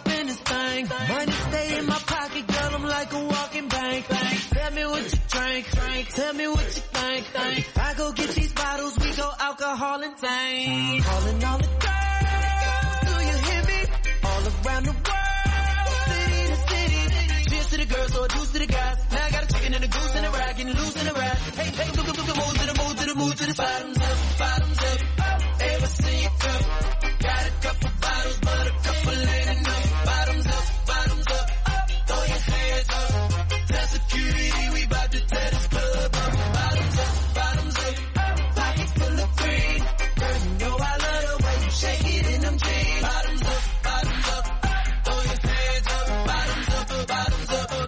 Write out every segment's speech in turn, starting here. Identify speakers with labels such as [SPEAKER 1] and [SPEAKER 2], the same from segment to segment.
[SPEAKER 1] up in this thing. Money stay in my pocket, girl, I'm like a walking bank. Tell me what you drink, tell me what you think. I go get these bottles, we go alcohol and tank. Calling all the girls, do you hear me? All around the world, city to city. Cheers to the girls, so a deuce to the guys. Now I got a chicken and a goose and a rag, getting loose in the rag. Hey, hey, go, move to the bottoms up. Ever see you come? Got a couple bottles, but a couple ain't enough. Bottoms up, throw your hands up. Tell security we bout to tear this club up. Bottoms up, pockets full of green. Girl, you know I love the way you shake it in them jeans. Bottoms up, throw your hands up. Bottoms up.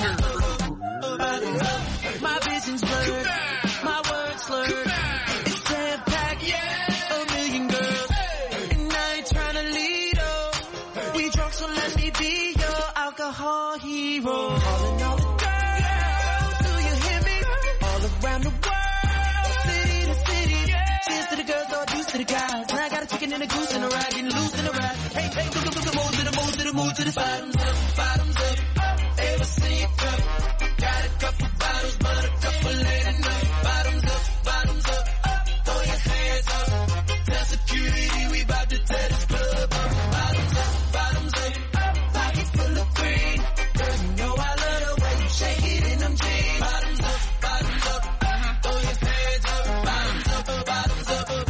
[SPEAKER 1] My vision's blurred, my words slurred. It's jam-packed, a million girls. And I ain't tryna lead up. We drunk, so let me be your alcohol hero. Calling all the girls, do you hear me? All around the world, city to city. Cheers to the girls, all deuce to the guys. Now I got a chicken and a goose and a rag, getting loose in the rag. Hey, hey, move to the bottoms up. Ever see it come? Got a couple bottles, but a couple ain't enough. Bottoms up, throw your hands up. Tell security we bout to tear this club up. Bottoms up, pockets full of green. Girl, you know I love the way you shake it in them jeans. Bottoms up, throw your hands up. Bottoms up.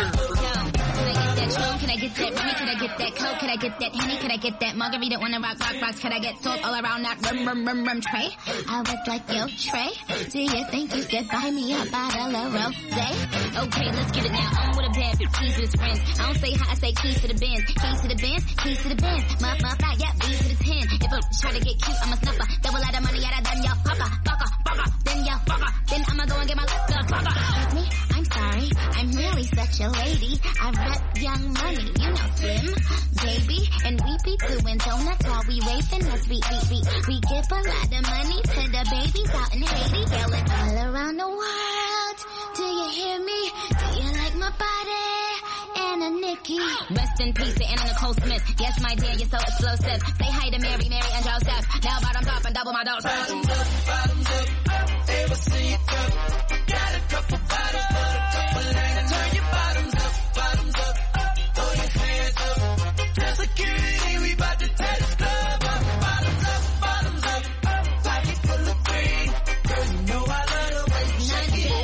[SPEAKER 2] Can I get that Remy? Can I get that Coke? Can I get that Henny? Can I get that margarita? Wanna rock rocks? Can I get salt all around that rum tray? I was like, yo, Trey, do you think you could buy me a bottle of rosé? Okay, let's get it now. I'm with a bad bitch, keys to his friends. I don't say hi, I say keys to the Benz. Keys to the Benz, keys to the Benz. My fly, yeah, keys to the 10. If I try to get cute, I'm a snuffer. Double out of money, yeah, done y'all fucker. Then y'all fucker. Then I'ma go and get my liquor. Excuse me, I'm sorry. I'm really such a lady. I rep Young Money, you know Slim, baby. And we be doing donuts while we raping us. We give a lot of money to the babies out in Haiti. Yelling all around the world. Do you hear me? Do you like my body? Anna Nikki. Rest in peace to Anna Nicole Smith. Yes, my dear, you're so explosive. Say hi to Mary, and Joseph. Now bottoms up and double my dose.
[SPEAKER 1] Bottoms up, ever see it come? Got a couple bottles, but a couple ain't. Turn your bottoms up. Throw your hands up. Tell security we bout to tear this club up. Bottoms up, pockets full of green. Girl, you know I love the way you shake it.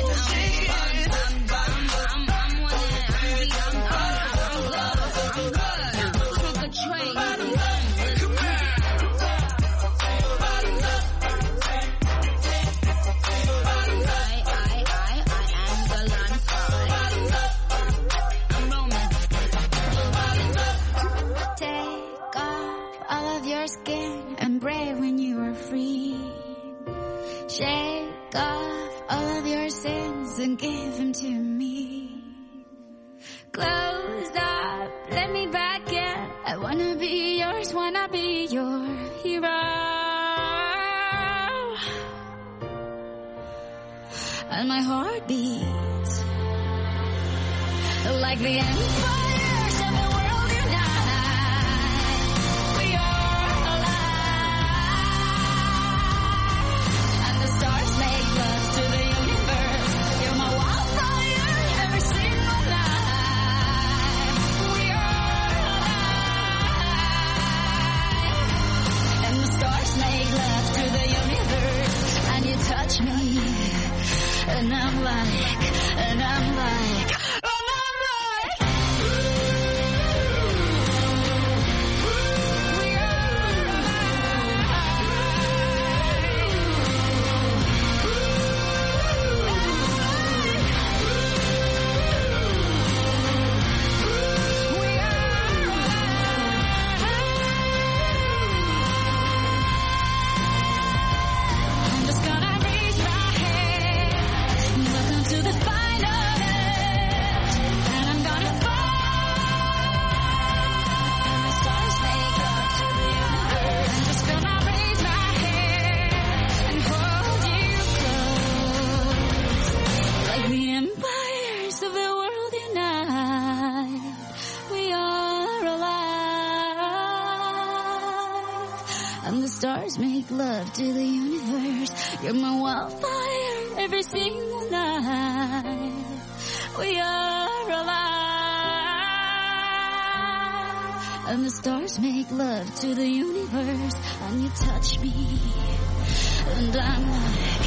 [SPEAKER 2] Skin and brave when you were free. Shake off all of your sins and give them to me. Close up, let me back in. I wanna be yours, wanna be your hero. And my heart beats like the empires of the world unite. We are alive, and the stars make love to the universe. You're my wildfire every single night. We are alive, and the stars make love to the universe. And you touch me, and I'm like. I'm just gonna raise my hand. Welcome to the final day. and the stars make love to the universe. You're my wildfire every single night. We are alive, and the stars make love to the universe, and you touch me, and I'm like,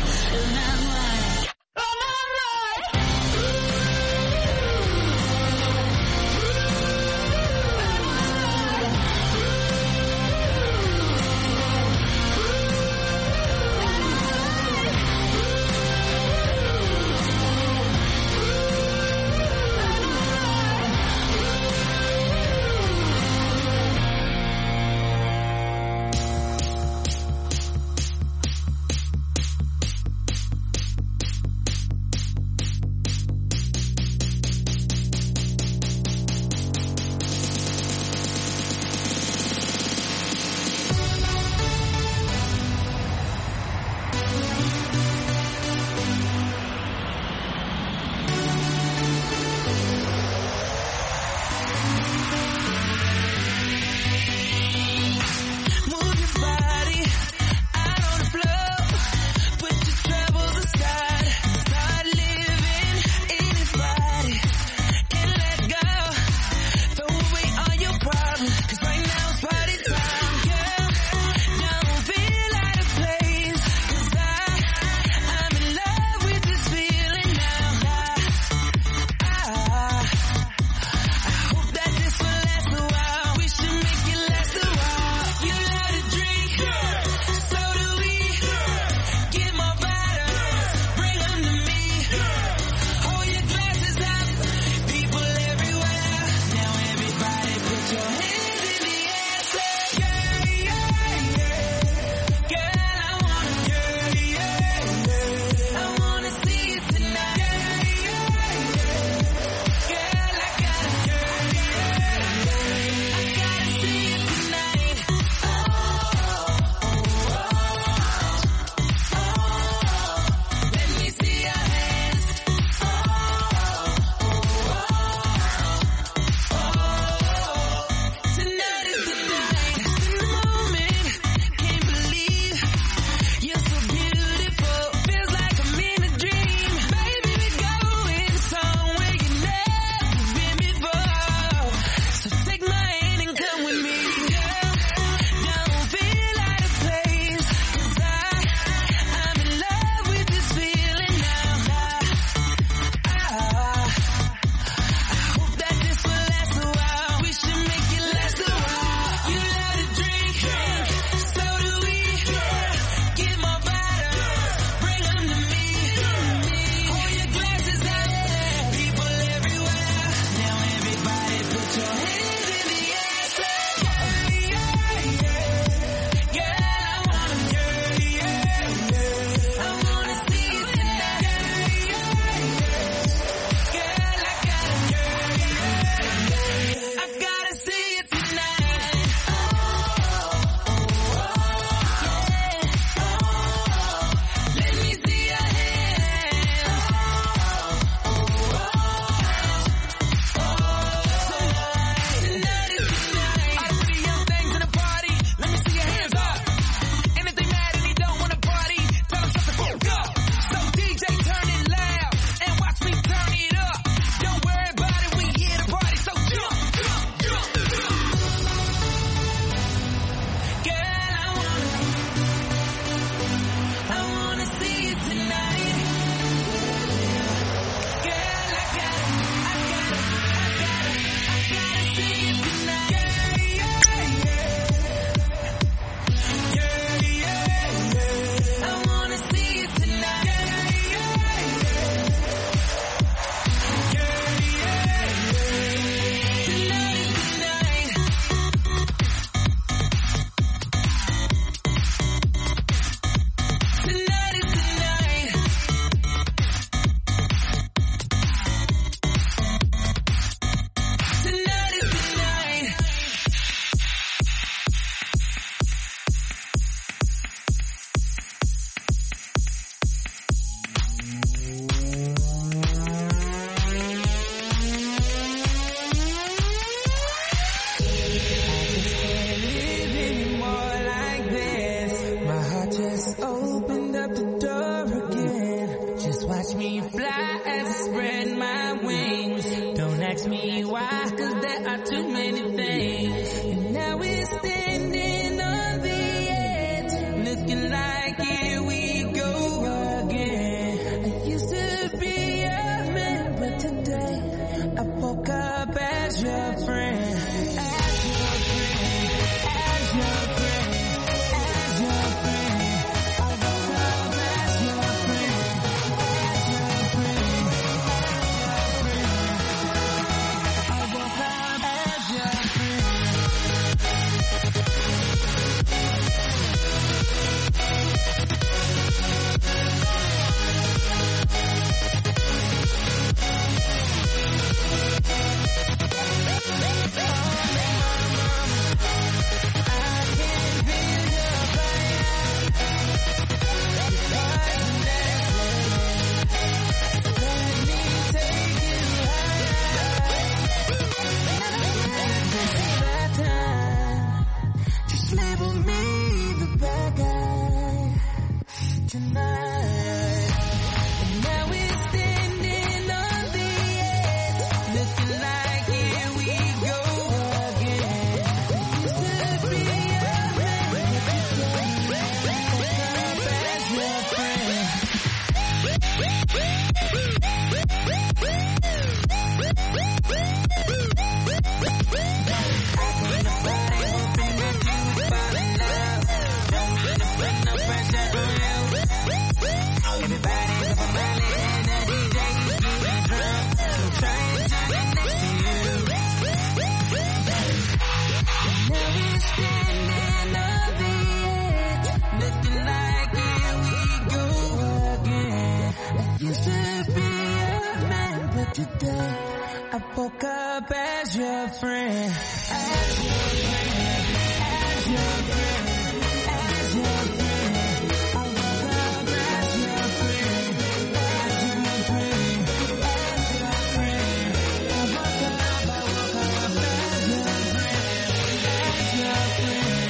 [SPEAKER 1] I woke up as your friend, as your friend, as your friend, as your friend. I woke up as your friend, as your friend, as your friend. I woke up as your friend, as your friend, as your friend,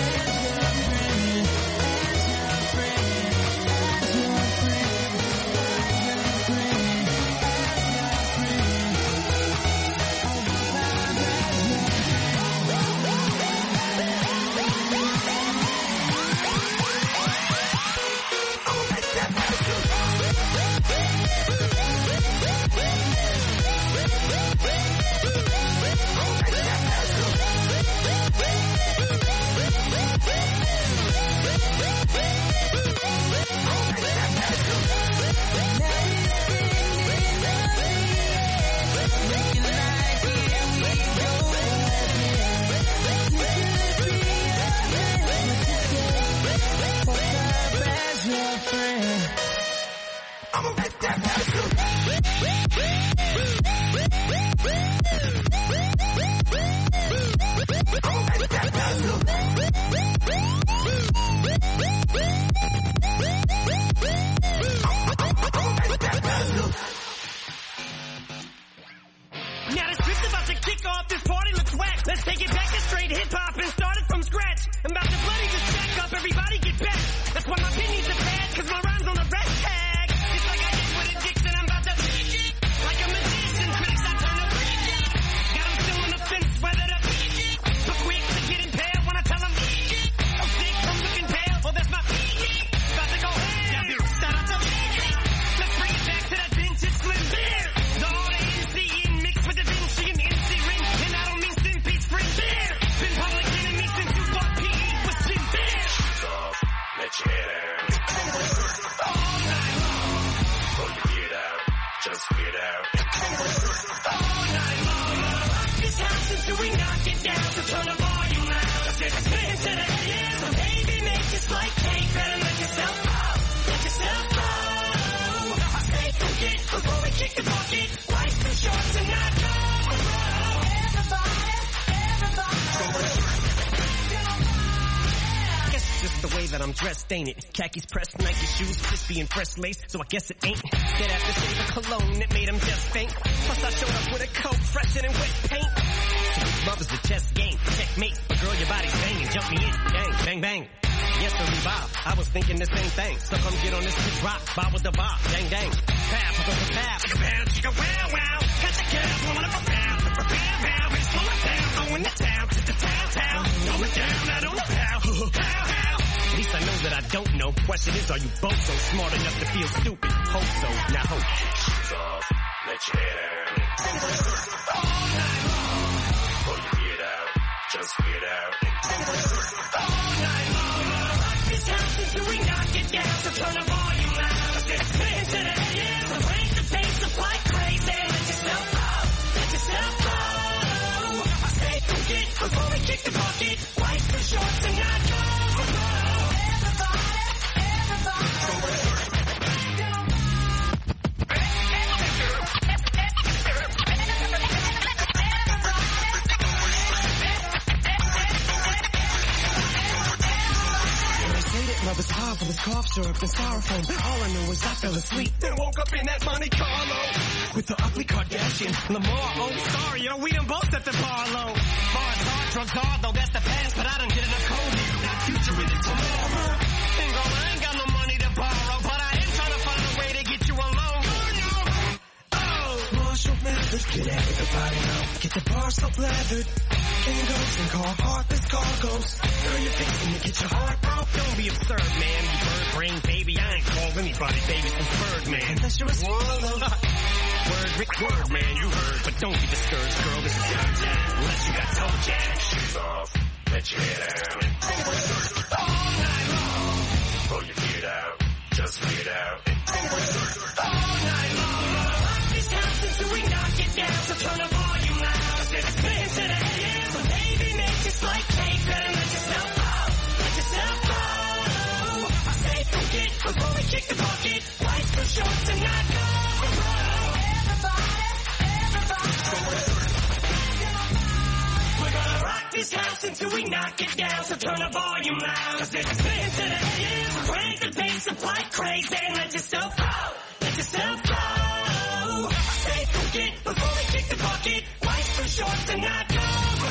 [SPEAKER 1] as your friend, as your friend, as your friend.
[SPEAKER 3] Now this trip's about to kick off, this party looks whack. Let's take it back to straight hip-hop and start it from scratch. I'm about to bloody just jack up, everybody get back. That's why my pin needs a pad, cause my rhyme's on the red tag. It's like I did with addiction, I'm about to like a magician, critics I turn to got them still on the fence, whether the but quick to get impaled when I tell them I'm sick from looking pale, well that's my about to go ham. Shout out to let's bring it back to that vintage slim beer. The order NC mixed with the Vinci and NC ring, and I don't mean sin peace free beer. Been public enemy since you bought PE with Jim Beer.
[SPEAKER 4] Let your head out.
[SPEAKER 3] All night long.
[SPEAKER 4] Pull your feet out. Just get out.
[SPEAKER 3] All night long. Rock this house until we knock it down. So turn the volume loud. Spin to the end. So baby, make this like cake. Better let yourself go. Let yourself go. I say forget before we kick the bucket. Life's too short to not go. Just the way that I'm dressed, ain't it? Khakis pressed, Nike shoes, crispy and fresh lace, so I guess it ain't. They'd have to shave a cologne that made them just faint. Plus I showed up with a coat fresher than wet paint. So love is a chess game, checkmate. But girl, your body's banging, jump me in, bang, bang, bang. Yes, to revive, I was thinking the same thing. So come get on this hip rock, bob with the bob, dang, dang. Pow, pow, chicka pow, chicka wow, wow. Got the girls blowing up a pow, pow, it's blowing down, going to town, to the town, going down, I don't know how, how. At least I know that I don't know. Question is, are you both so smart enough to feel stupid? Hope so, now hope.
[SPEAKER 4] Shoes off. Let your head out.
[SPEAKER 3] All night long.
[SPEAKER 4] Pull your feet out. Just get out.
[SPEAKER 3] All night long. Rock this house until we knock it down. So turn the volume loud. Spin to the AM. So raise the pace up like crazy. Let yourself go. Let yourself go. I say forget before we kick the bucket. Life's too short to not go. Love is hard with his cough syrup and styrofoam. All I knew was I fell asleep and woke up in that Monte Carlo with the ugly Kardashian Lamar. Oh, sorry, yo, we done both at the bar alone. Bars hard, drugs hard, though that's the past, but I done did it a cold year. Got future in it tomorrow. And girl, I ain't got no money to borrow, but I am trying to find a way to get you alone. Oh, Marshall Mathers, get everybody know. Get the bar so leathered. Kangos and call heartless cargoes. Girl, you're fixing to get your heart broke. Don't be absurd, man. You bird brain baby. I ain't called anybody baby since Birdman. Unless you're a swallow. Word, Rick, word, man, you heard. But don't be discouraged, girl. This is your jam. Unless you got toe jam.
[SPEAKER 4] Shoes off. Let your head out.
[SPEAKER 3] All night long.
[SPEAKER 4] Pull your feet out. Just get out.
[SPEAKER 3] All night long. Rock this house until we knock it down. So turn the volume loud. Spin to the AM. So baby, make this like cake. Better let yourself go. Let yourself go. I say forget before we kick the bucket. Life's too short to not go. Everybody, everybody. We're gonna rock this house until we knock it down, so turn the volume loud. Cause it's spin to the ears, crank the bass up like crazy, and let yourself go, let yourself go. Stay focused before we kick the bucket, white for shorts and not go.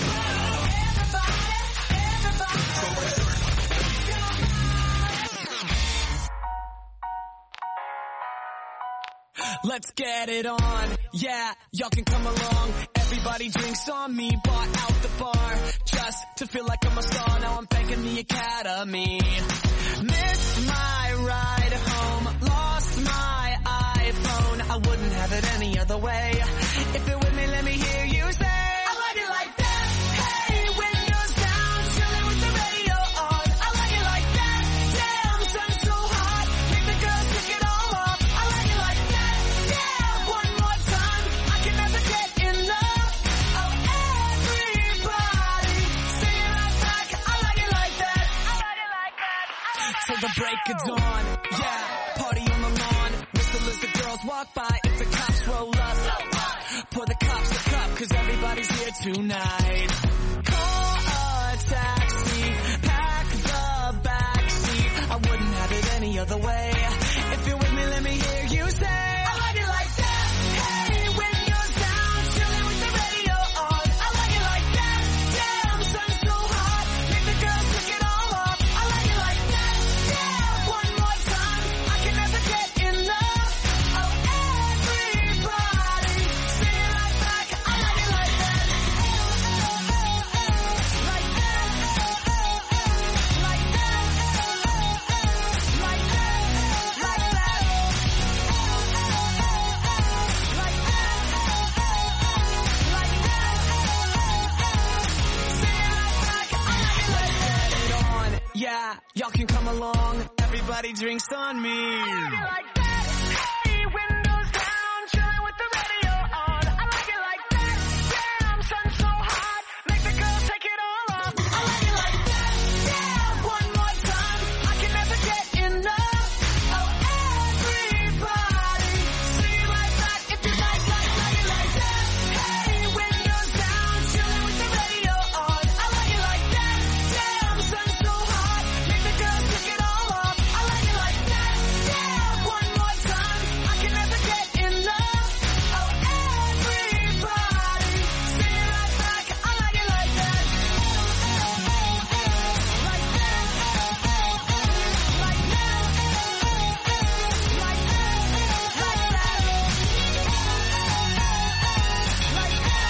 [SPEAKER 1] Let's get it on, yeah, y'all can come along. Everybody drinks on me, bought out the bar, just to feel like I'm a star. Now I'm thanking the academy. Missed my ride home, lost my iPhone. I wouldn't have it any other way. If you're with me, let me hear you say, I like it like that. Hey, windows down, chilling with the radio on. I like it like that. Damn, sun's so hot, make the girls pick it all up. I like it like that. Yeah, one more time, I can never get enough of everybody singing right back. I like it like that. I like it like that. Till the break of dawn, yeah, party on the lawn. Whistle as the girls walk by. If the cops roll up, pour the cops a cup, cause everybody's here tonight. Call a taxi, pack the backseat. I wouldn't have it any other way. If you're with me, let me hear you say, I like it like that. Hey, windows down, chilling with the radio on. I like it like that. Damn, sun's so hot, make the girls pick it all up. I like it like that. Yeah, one more time, I can never get enough of everybody singing right back. I like it like that. Like that. Like that. Like that. Like that. Like that. Like that. Singing right back. I like it like that. Get it on, yeah, y'all can come along. Everybody drinks on me. I like it like that. Hey, windows down, chilling with the radio on. I like it like that. Damn, sun's so hot, make the girls take it all off. I like it like that. Yeah, one more time, I can never get enough of everybody singing right back. If you like it like that. Hey, windows down, chilling with the radio on. I like it like that. Damn, sun's so hot, make the girls pick it all up. I like it like that. Yeah, one more time, I can never get enough of everybody singing right back. I like it like that. Like that. Like that. Like that. Like that. Like that.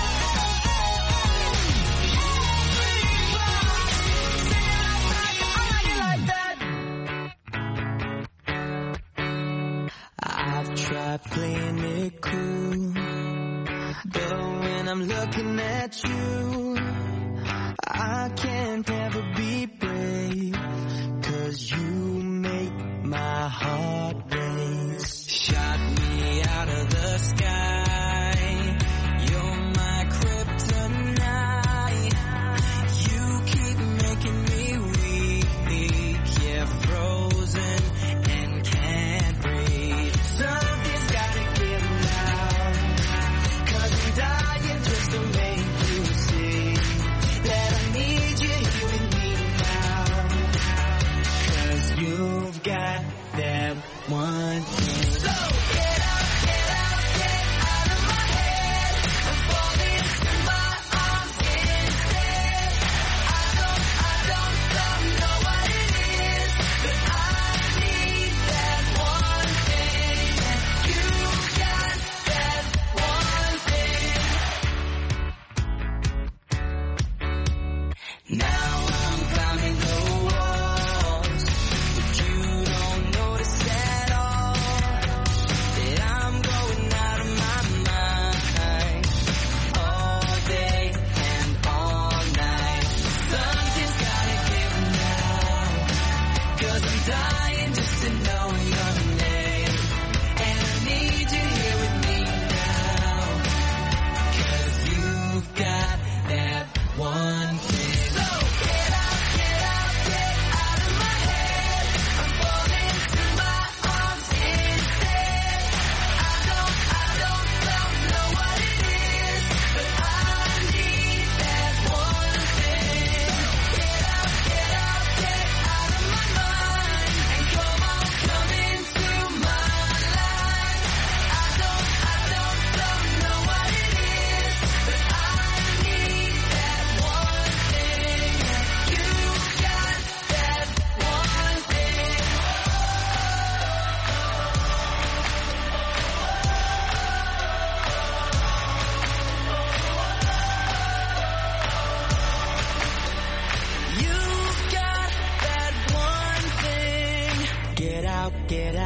[SPEAKER 1] I've tried playing it cool, but when I'm looking at you, I can't ever be brave, cause you make my heart race. Shot me out of the sky, you're my kryptonite. You keep making me weak, yeah, frozen and can't breathe. Something's gotta give now, cause I'm dying just to make you see that I need you here with me now.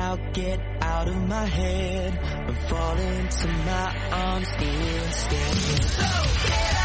[SPEAKER 1] now, get out of my head and fall into my arms instead. So get